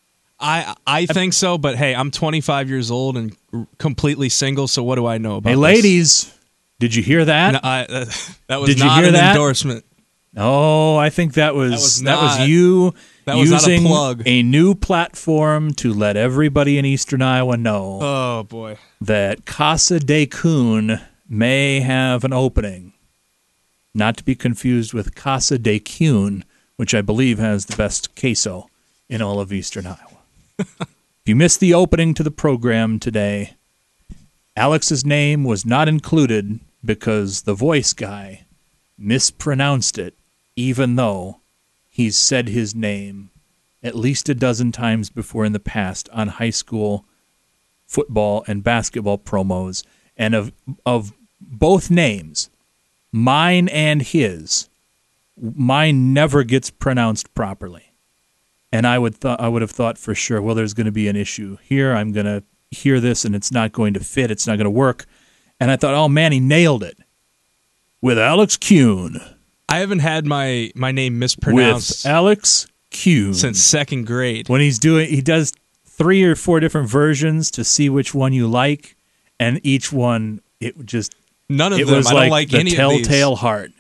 I think so, but hey, I'm 25 years old and completely single, so what do I know about this? Hey, ladies, did you hear that? No, that was not an endorsement. No, I think that was you using a new platform to let everybody in Eastern Iowa know. Oh boy, that Casa de Kuhn may have an opening. Not to be confused with Casa de Kuhn, which I believe has the best queso in all of Eastern Iowa. If you missed the opening to the program today, Alex's name was not included because the voice guy mispronounced it, even though he's said his name at least a dozen times before in the past on high school football and basketball promos. And of both names, mine and his, mine never gets pronounced properly. And I would have thought for sure, well, there's going to be an issue here. I'm going to hear this, and it's not going to fit. It's not going to work. And I thought, oh, man, he nailed it. With Alex Kuhn. I haven't had my name mispronounced. With Alex Kuhn. Since second grade. When he does 3 or 4 different versions to see which one you like, and each one, none of them. Was I don't like the any telltale of these. heart.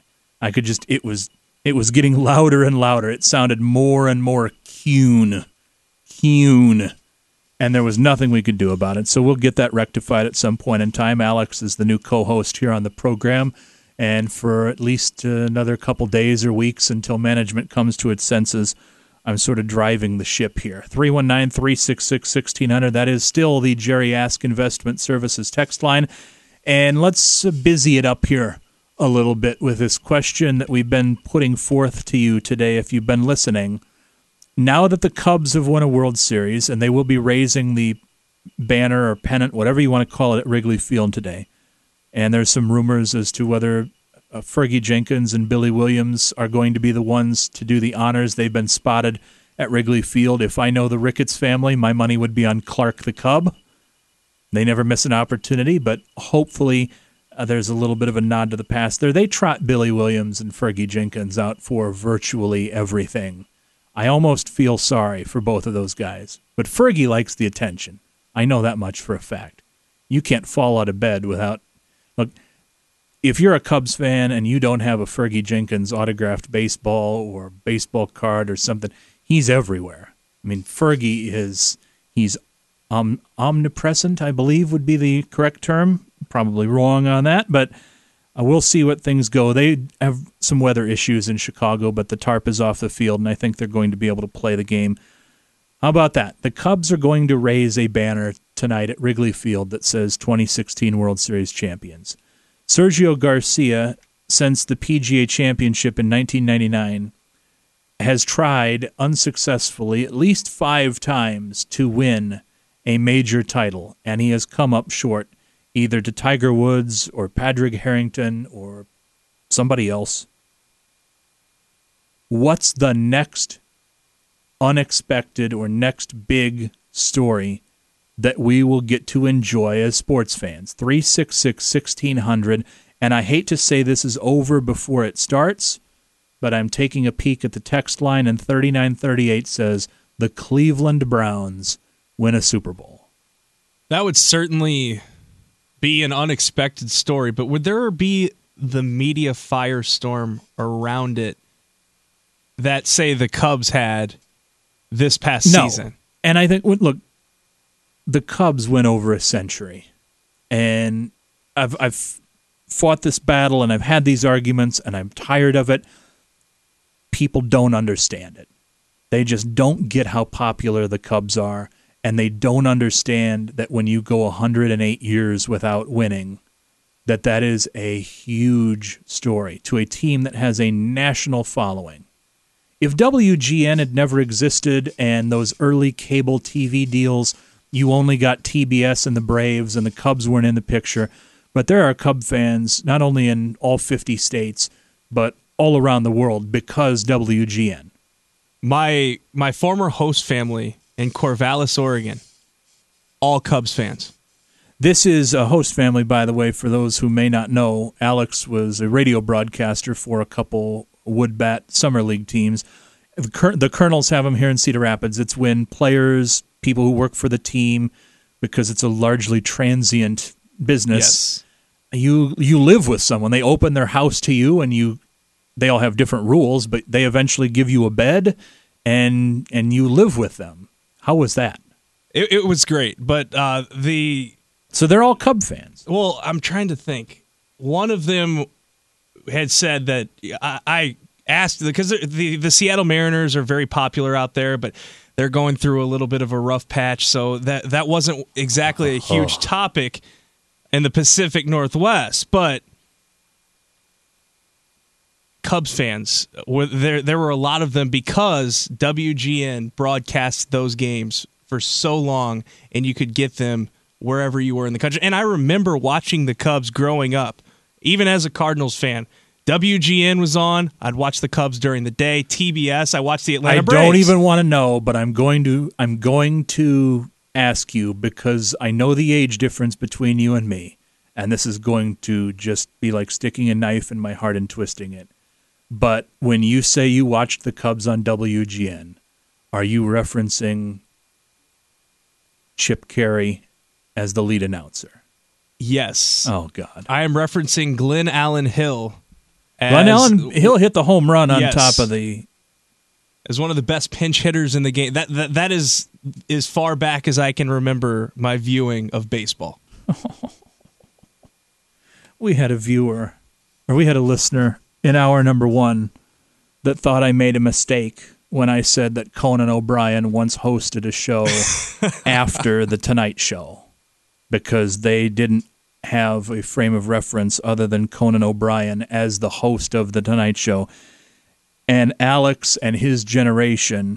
It was getting louder and louder. It sounded more and more Kuhn. And there was nothing we could do about it. So we'll get that rectified at some point in time. Alex is the new co-host here on the program. And for at least another couple days or weeks until management comes to its senses, I'm sort of driving the ship here. 319-366-1600. That is still the Jerry Ask Investment Services text line. And let's busy it up here a little bit with this question that we've been putting forth to you today if you've been listening. Now that the Cubs have won a World Series, and they will be raising the banner or pennant, whatever you want to call it, at Wrigley Field today, and there's some rumors as to whether Fergie Jenkins and Billy Williams are going to be the ones to do the honors. They've been spotted at Wrigley Field. If I know the Ricketts family, my money would be on Clark the Cub. They never miss an opportunity, but hopefully there's a little bit of a nod to the past there. They trot Billy Williams and Fergie Jenkins out for virtually everything. I almost feel sorry for both of those guys. But Fergie likes the attention. I know that much for a fact. You can't fall out of bed without... Look, if you're a Cubs fan and you don't have a Fergie Jenkins autographed baseball or baseball card or something, he's everywhere. I mean, Fergie he's omnipresent, I believe would be the correct term. Probably wrong on that, but we'll see what things go. They have some weather issues in Chicago, but the tarp is off the field, and I think they're going to be able to play the game. How about that? The Cubs are going to raise a banner tonight at Wrigley Field that says 2016 World Series champions. Sergio Garcia, since the PGA Championship in 1999, has tried unsuccessfully at least 5 times to win a major title, and he has come up short, either to Tiger Woods or Padraig Harrington or somebody else. What's the next unexpected or next big story that we will get to enjoy as sports fans? 366-1600. And I hate to say this is over before it starts, but I'm taking a peek at the text line, and 3938 says the Cleveland Browns win a Super Bowl. That would certainly be an unexpected story, but would there be the media firestorm around it that, say, the Cubs had this past season? And I think, look, the Cubs went over a century, and I've fought this battle, and I've had these arguments, and I'm tired of it. People don't understand it. They just don't get how popular the Cubs are, and they don't understand that when you go 108 years without winning, that is a huge story to a team that has a national following. If WGN had never existed and those early cable TV deals, you only got TBS and the Braves and the Cubs weren't in the picture, but there are Cub fans not only in all 50 states, but all around the world because WGN. My former host family in Corvallis, Oregon, all Cubs fans. This is a host family, by the way, for those who may not know. Alex was a radio broadcaster for a couple Woodbat Summer League teams. The Colonels have them here in Cedar Rapids. It's when players, people who work for the team, because it's a largely transient business, you live with someone. They open their house to you, and they all have different rules, but they eventually give you a bed, and you live with them. How was that? It was great, but So they're all Cub fans. Well, I'm trying to think. One of them had said that I asked, because the Seattle Mariners are very popular out there, but they're going through a little bit of a rough patch, so that wasn't exactly a huge topic in the Pacific Northwest. But Cubs fans, there were a lot of them because WGN broadcast those games for so long, and you could get them wherever you were in the country. And I remember watching the Cubs growing up, even as a Cardinals fan. WGN was on. I'd watch the Cubs during the day. TBS, I watched the Atlanta Braves. I don't even want to know, but I'm going to ask you because I know the age difference between you and me, and this is going to just be like sticking a knife in my heart and twisting it. But when you say you watched the Cubs on WGN, are you referencing Chip Caray as the lead announcer? Yes. Oh, God. I am referencing Glenn Allen Hill. Glenn Allen Hill hit the home run on top of the... As one of the best pinch hitters in the game. That is as far back as I can remember my viewing of baseball. We had a listener in hour number 1 that thought I made a mistake when I said that Conan O'Brien once hosted a show after The Tonight Show because they didn't have a frame of reference other than Conan O'Brien as the host of The Tonight Show. And Alex and his generation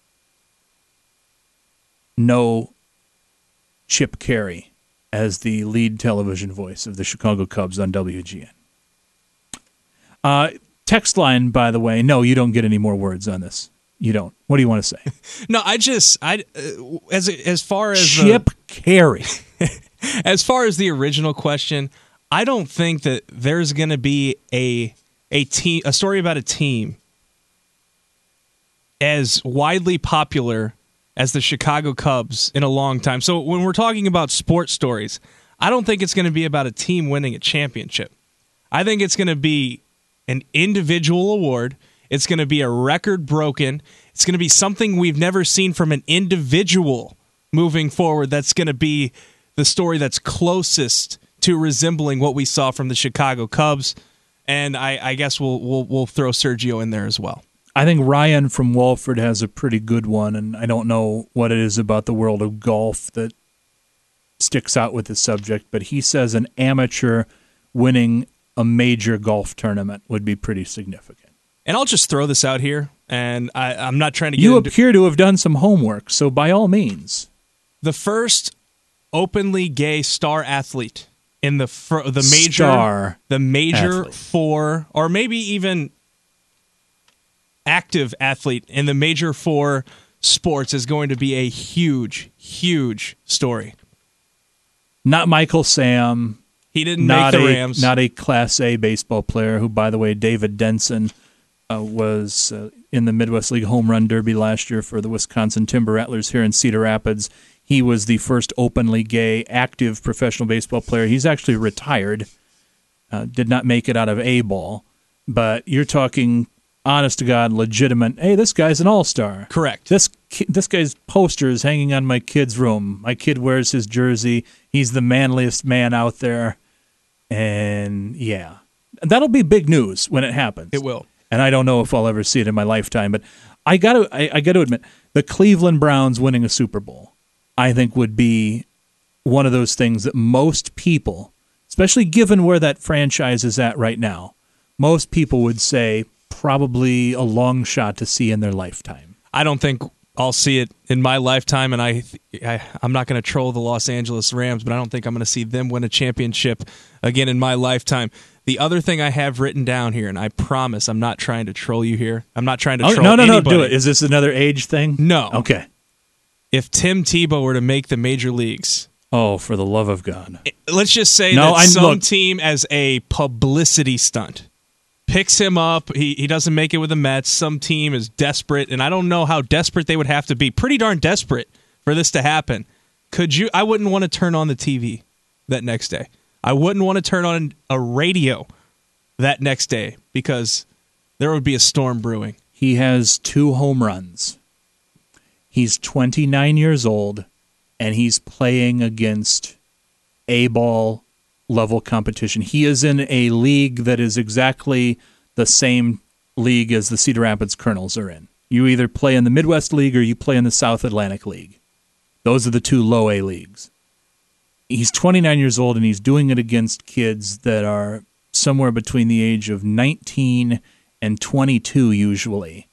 know Chip Caray as the lead television voice of the Chicago Cubs on WGN. Text line, by the way, no, you don't get any more words on this. You don't. What do you want to say? No, as far as Chip Caray. As far as the original question, I don't think that there's going to be a story about a team as widely popular as the Chicago Cubs in a long time. So when we're talking about sports stories, I don't think it's going to be about a team winning a championship. I think it's going to be an individual award. It's going to be a record broken. It's going to be something we've never seen from an individual moving forward. That's going to be the story that's closest to resembling what we saw from the Chicago Cubs. And I guess we'll throw Sergio in there as well. I think Ryan from Walford has a pretty good one, and I don't know what it is about the world of golf that sticks out with the subject, but he says an amateur winning a major golf tournament would be pretty significant. And I'll just throw this out here, and I'm not trying to get You appear to have done some homework, so by all means. The first openly gay star athlete in the major four, or maybe even active athlete in the major four sports is going to be a huge, huge story. Not Michael Sam. He didn't make the Rams. Not a Class A baseball player who, by the way, David Denson was in the Midwest League Home Run Derby last year for the Wisconsin Timber Rattlers here in Cedar Rapids. He was the first openly gay active professional baseball player. He's actually retired, did not make it out of A-ball. But you're talking honest to God, legitimate, hey, this guy's an all-star. Correct. This this guy's poster is hanging on my kid's room. My kid wears his jersey. He's the manliest man out there. And, yeah. That'll be big news when it happens. It will. And I don't know if I'll ever see it in my lifetime. But I got to admit, the Cleveland Browns winning a Super Bowl, I think, would be one of those things that most people, especially given where that franchise is at right now, most people would say probably a long shot to see in their lifetime. I don't think I'll see it in my lifetime, and I'm not going to troll the Los Angeles Rams, but I don't think I'm going to see them win a championship again in my lifetime. The other thing I have written down here, and I promise I'm not trying to troll you here. I'm not trying to troll anybody. No, do it. Is this another age thing? No. Okay. If Tim Tebow were to make the major leagues... Oh, for the love of God. Let's just say that some team as a publicity stunt picks him up. He doesn't make it with the Mets. Some team is desperate, and I don't know how desperate they would have to be. Pretty darn desperate for this to happen. I wouldn't want to turn on the TV that next day. I wouldn't want to turn on a radio that next day because there would be a storm brewing. He has 2 home runs. He's 29 years old, and he's playing against A-ball level competition. He is in a league that is exactly the same league as the Cedar Rapids Colonels are in. You either play in the Midwest League or you play in the South Atlantic League. Those are the 2 low A leagues. He's 29 years old, and he's doing it against kids that are somewhere between the age of 19 and 22 usually.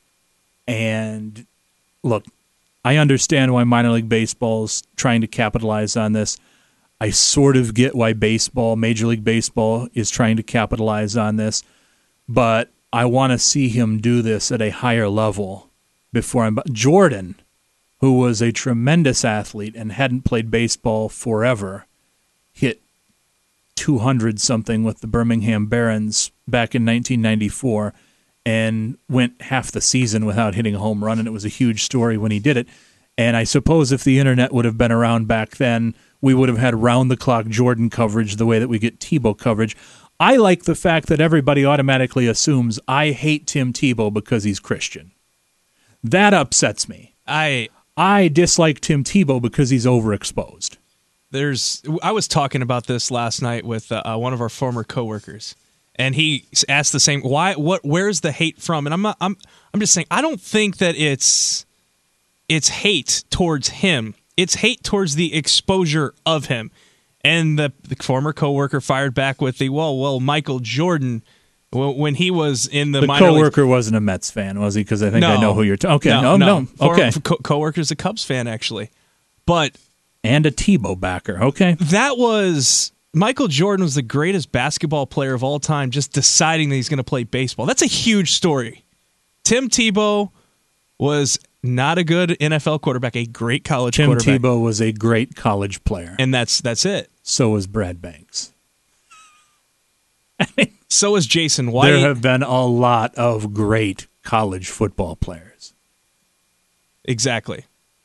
And look, I understand why minor league baseball's trying to capitalize on this. I sort of get why Major League Baseball, is trying to capitalize on this. But I want to see him do this at a higher level before Jordan, who was a tremendous athlete and hadn't played baseball forever, hit 200-something with the Birmingham Barons back in 1994 and went half the season without hitting a home run, and it was a huge story when he did it. And I suppose if the internet would have been around back then, we would have had round-the-clock Jordan coverage the way that we get Tebow coverage. I like the fact that everybody automatically assumes I hate Tim Tebow because he's Christian. That upsets me. I dislike Tim Tebow because he's overexposed. I was talking about this last night with one of our former coworkers, and he asked the same. Where's the hate from? And I'm just saying, I don't think that it's hate towards him. It's hate towards the exposure of him. And the former coworker fired back with well, Michael Jordan, when he was in the minor coworker wasn't a Mets fan, was he? Because I think I know who you're talking. Okay, no. Okay, coworker's a Cubs fan actually, and a Tebow backer. Okay, that was Michael Jordan was the greatest basketball player of all time. Just deciding that he's going to play baseball. That's a huge story. Tim Tebow was not a good NFL quarterback, a great college quarterback. Tim Tebow was a great college player. And that's it. So was Brad Banks. So is Jason White. There have been a lot of great college football players. Exactly.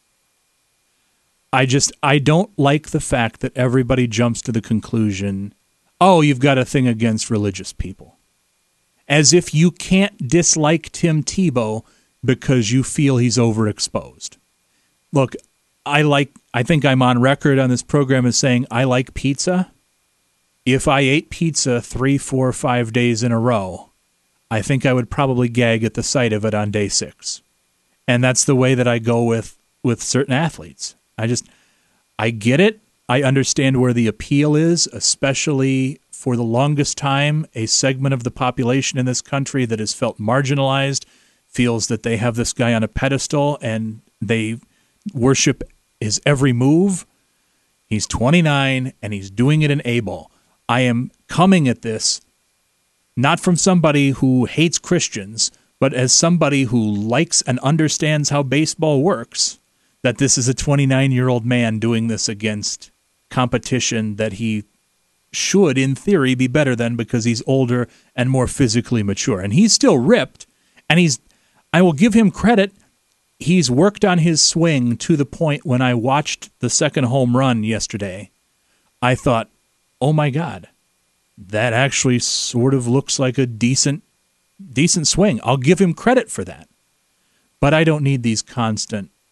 I don't like the fact that everybody jumps to the conclusion, oh, you've got a thing against religious people. As if you can't dislike Tim Tebow because you feel he's overexposed. Look, I think I'm on record on this program as saying I like pizza. If I ate pizza 3, 4, 5 days in a row, I think I would probably gag at the sight of it on day 6. And that's the way that I go with certain athletes. I get it. I understand where the appeal is, especially for the longest time, a segment of the population in this country that has felt marginalized, feels that they have this guy on a pedestal and they worship his every move. He's 29 and he's doing it in A-ball. I am coming at this not from somebody who hates Christians, but as somebody who likes and understands how baseball works, that this is a 29-year-old man doing this against competition that he should, in theory, be better than because he's older and more physically mature. And he's still ripped, and I will give him credit, he's worked on his swing to the point when I watched the second home run yesterday, I thought, oh my God, that actually sort of looks like a decent swing. I'll give him credit for that. But I don't need these constant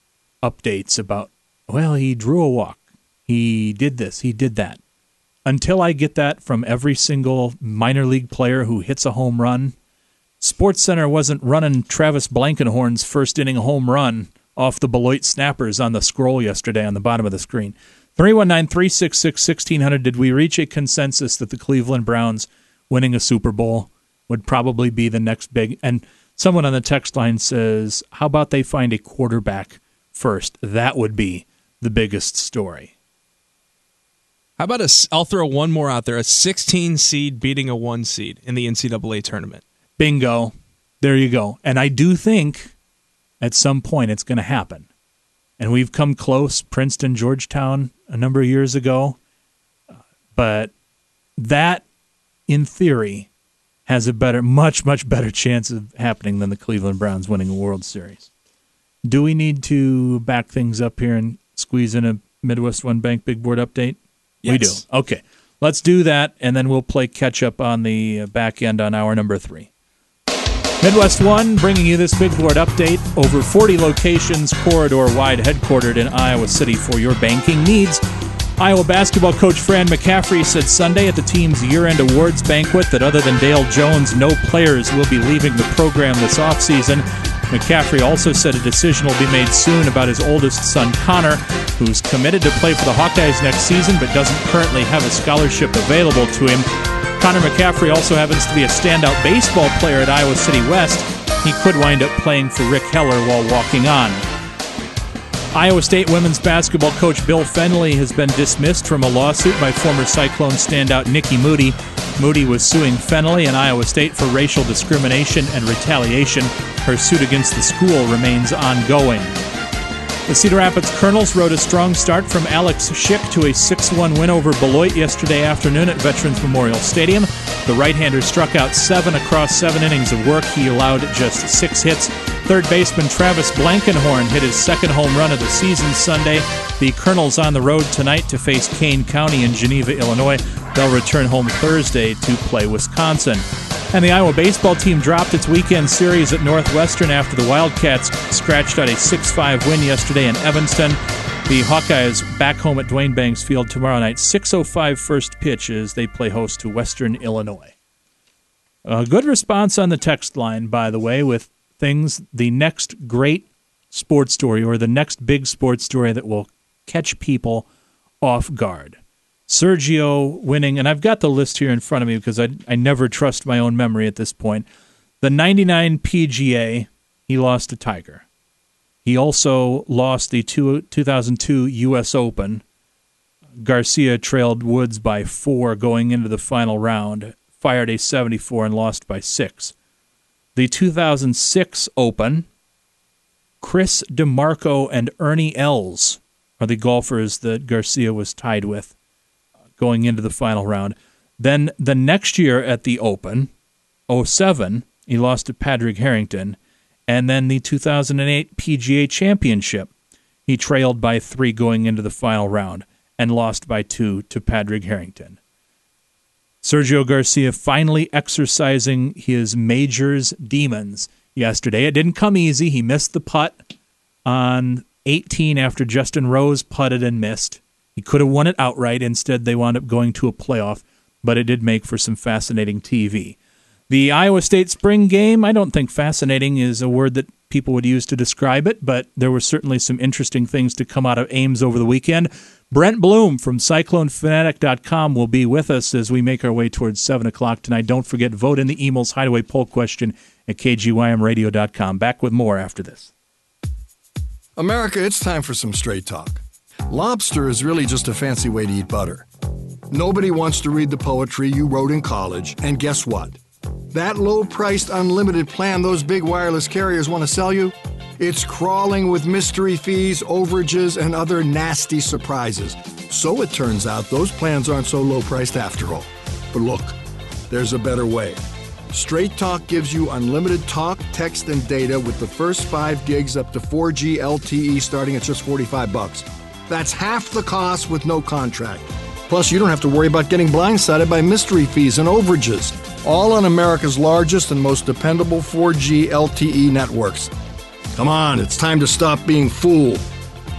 updates about, well, he drew a walk, he did this, he did that. Until I get that from every single minor league player who hits a home run, SportsCenter wasn't running Travis Blankenhorn's first inning home run off the Beloit Snappers on the scroll yesterday on the bottom of the screen. 319-366-1600, did we reach a consensus that the Cleveland Browns winning a Super Bowl would probably be the next big? And someone on the text line says, how about they find a quarterback first? That would be the biggest story. How about I'll throw one more out there, a 16 seed beating a 1 seed in the NCAA tournament. Bingo. There you go. And I do think at some point it's going to happen. And we've come close, Princeton, Georgetown, a number of years ago. But that, in theory, has a much better chance of happening than the Cleveland Browns winning a World Series. Do we need to back things up here and squeeze in a Midwest One Bank Big Board update? Yes. We do. Okay. Let's do that, and then we'll play catch-up on the back end on hour number 3. Midwest One bringing you this Big Board update. Over 40 locations, corridor-wide, headquartered in Iowa City for your banking needs. Iowa basketball coach Fran McCaffrey said Sunday at the team's year-end awards banquet that other than Dale Jones, no players will be leaving the program this offseason. McCaffrey also said a decision will be made soon about his oldest son, Connor, who's committed to play for the Hawkeyes next season but doesn't currently have a scholarship available to him. Connor McCaffrey also happens to be a standout baseball player at Iowa City West. He could wind up playing for Rick Heller while walking on. Iowa State women's basketball coach Bill Fennelly has been dismissed from a lawsuit by former Cyclone standout Nikki Moody. Moody was suing Fennelly and Iowa State for racial discrimination and retaliation. Her suit against the school remains ongoing. The Cedar Rapids Colonels rode a strong start from Alex Schick to a 6-1 win over Beloit yesterday afternoon at Veterans Memorial Stadium. The right-hander struck out 7 across 7 innings of work. He allowed just 6 hits. Third baseman Travis Blankenhorn hit his second home run of the season Sunday. The Colonels on the road tonight to face Kane County in Geneva, Illinois. They'll return home Thursday to play Wisconsin. And the Iowa baseball team dropped its weekend series at Northwestern after the Wildcats scratched out a 6-5 win yesterday in Evanston. The Hawkeyes back home at Dwayne Banks Field tomorrow night. 6:05 first pitch as they play host to Western Illinois. A good response on the text line, by the way, with things, the next great sports story or the next big sports story that will catch people off guard. Sergio winning, and I've got the list here in front of me because I never trust my own memory at this point. The 99 PGA, he lost to Tiger. He also lost the 2002 U.S. Open. Garcia trailed Woods by 4 going into the final round, fired a 74 and lost by 6. The 2006 Open, Chris DeMarco and Ernie Els are the golfers that Garcia was tied with going into the final round. Then the next year at the Open, 07, he lost to Padraig Harrington. And then the 2008 PGA Championship, he trailed by 3 going into the final round and lost by 2 to Padraig Harrington. Sergio Garcia finally exercising his majors demons yesterday. It didn't come easy. He missed the putt on 18 after Justin Rose putted and missed. He could have won it outright. Instead, they wound up going to a playoff, but it did make for some fascinating TV. The Iowa State spring game, I don't think fascinating is a word that people would use to describe it, but there were certainly some interesting things to come out of Ames over the weekend. Brent Bloom from CycloneFanatic.com will be with us as we make our way towards 7 o'clock tonight. Don't forget, vote in the Emils Hideaway poll question at KGYMRadio.com. Back with more after this. America, it's time for some straight talk. Lobster is really just a fancy way to eat butter. Nobody wants to read the poetry you wrote in college, and guess what? That low-priced unlimited plan those big wireless carriers want to sell you, it's crawling with mystery fees, overages, and other nasty surprises. So it turns out those plans aren't so low-priced after all. But look, there's a better way. Straight Talk gives you unlimited talk, text, and data with the first 5 gigs up to 4G LTE starting at just $45. That's half the cost with no contract. Plus, you don't have to worry about getting blindsided by mystery fees and overages. All on America's largest and most dependable 4G LTE networks. Come on, it's time to stop being fooled.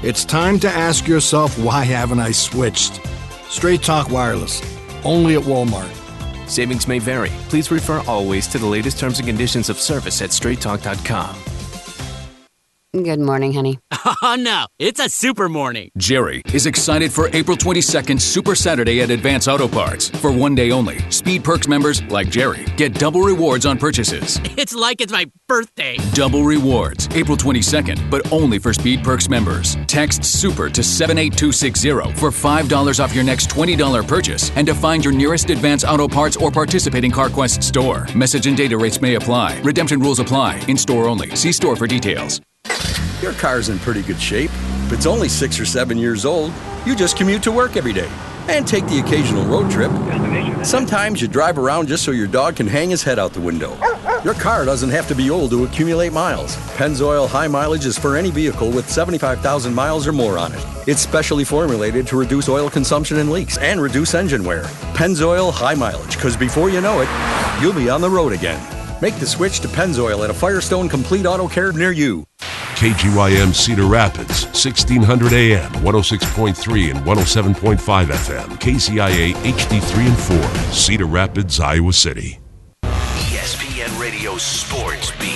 It's time to ask yourself, why haven't I switched? Straight Talk Wireless, only at Walmart. Savings may vary. Please refer always to the latest terms and conditions of service at straighttalk.com. Good morning, honey. Oh, no, it's a super morning. Jerry is excited for April 22nd Super Saturday at Advance Auto Parts. For one day only, Speed Perks members, like Jerry, get double rewards on purchases. It's like it's my birthday. Double rewards, April 22nd, but only for Speed Perks members. Text SUPER to 78260 for $5 off your next $20 purchase and to find your nearest Advance Auto Parts or participating CarQuest store. Message and data rates may apply. Redemption rules apply. In store only. See store for details. Your car's in pretty good shape. If it's only 6 or 7 years old, you just commute to work every day and take the occasional road trip. Sometimes you drive around just so your dog can hang his head out the window. Your car doesn't have to be old to accumulate miles. Pennzoil High Mileage is for any vehicle with 75,000 miles or more on it. It's specially formulated to reduce oil consumption and leaks and reduce engine wear. Pennzoil High Mileage, because before you know it, you'll be on the road again. Make the switch to Pennzoil at a Firestone Complete Auto Care near you. KGYM Cedar Rapids, 1600 AM, 106.3 and 107.5 FM. KCIA HD3 and 4, Cedar Rapids, Iowa City. ESPN Radio Sports Beat.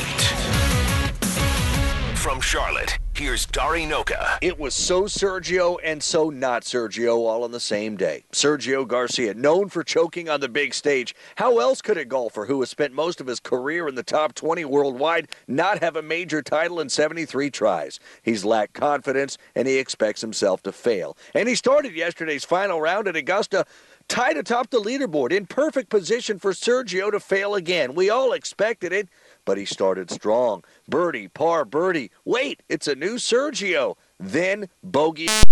From Charlotte, here's Dari Noka. It was so Sergio and so not Sergio all on the same day. Sergio Garcia, known for choking on the big stage. How else could a golfer who has spent most of his career in the top 20 worldwide not have a major title in 73 tries? He's lacked confidence, and he expects himself to fail. And he started yesterday's final round at Augusta tied atop the leaderboard, in perfect position for Sergio to fail again. We all expected it, but he started strong. Birdie, par, birdie. Wait, it's a new Sergio. Then bogey